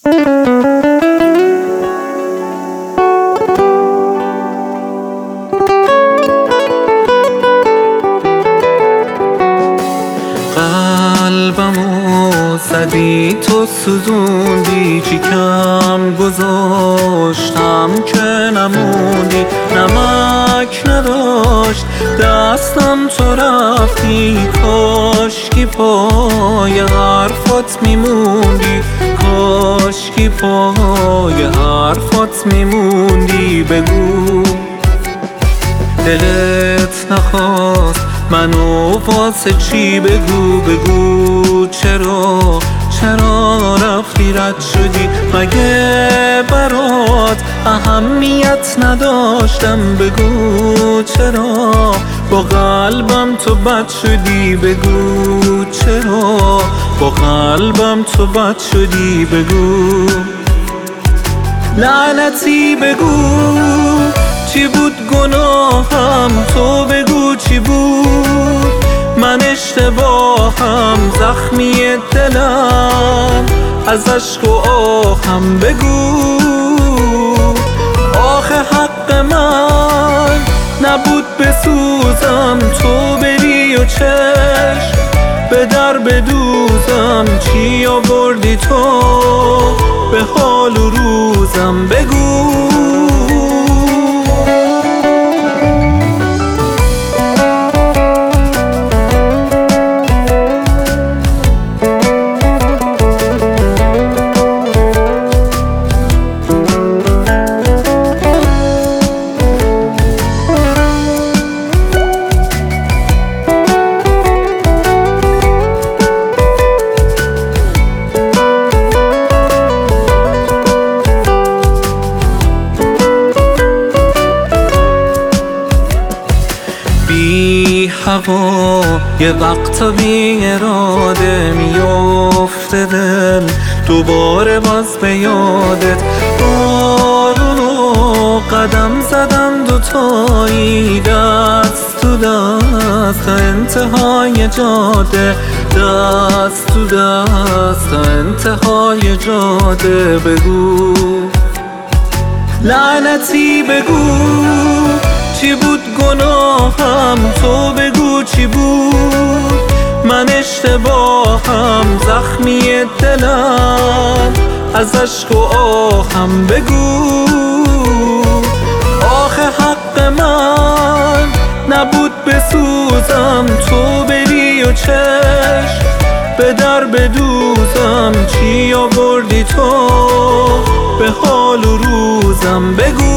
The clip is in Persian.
قلبمو زدی تو سوزوندی، چی کم گذاشتم که نموندی. نمک نداشت دستم تو رفتی، کاشکی پای حرفات میموندی، کاشکی پای حرفات میموندی. بگو دلت نخواست منو واسه چی؟ بگو بگو چرا رفتی رد شدی؟ مگه برات اهمیت نداشتم؟ بگو چرا با قلبم تو بد شدی؟ بگو چرا با قلبم تو بد شدی؟ بگو لعنتی بگو چی بود گناهم؟ تو بگو چی بود؟ من اشتباهم، زخمی دلم از عشق و آهم. بگو آخه حق من نبود بسوزم، تو بری و چشم به در بدوزم. چی آوردی تو به حال و روزم؟ بگو بی هوا یه وقت بی اراده میفته دل، دوباره باز به یادت. بارونو قدم زدم دوتایی، دست تو دست تا انتهای جاده، دست تو دست تا انتهای جاده. بگو لعنتی بگو چی بود گناهم؟ تو بگو چی بود؟ من اشتباهم، زخمی دلم از عشق و آهم. بگو آخه حق من نبود بسوزم، تو بری و چشم به در بدوزم. چی آوردی تو به حال و روزم؟ بگو